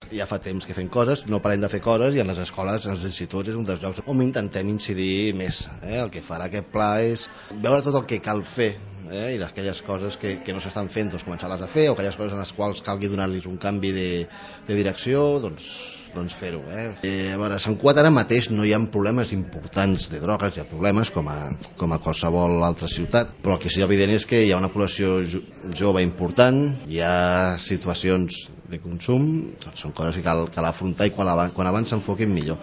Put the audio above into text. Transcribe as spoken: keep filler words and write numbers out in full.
Ja fa temps que fem coses, no parem de fer coses i en les escoles, en els instituts, és un dels llocs on intentem incidir més. Eh? El que farà aquest pla és veure tot el que cal fer, eh? I aquelles coses que, que no s'estan fent, doncs començar-les a fer, o aquelles coses en les quals calgui donar-los un canvi de, de direcció, doncs doncs fer-ho. Eh? Eh, a veure, a Sant Cugat ara mateix no hi ha problemes importants de drogues, hi ha problemes com a, com a qualsevol altra ciutat, però el que sí evident és que hi ha una població jo, jove important, hi ha situacions de consum, doncs són coses que cal, cal afrontar i quan, quan abans s'enfoquin millor.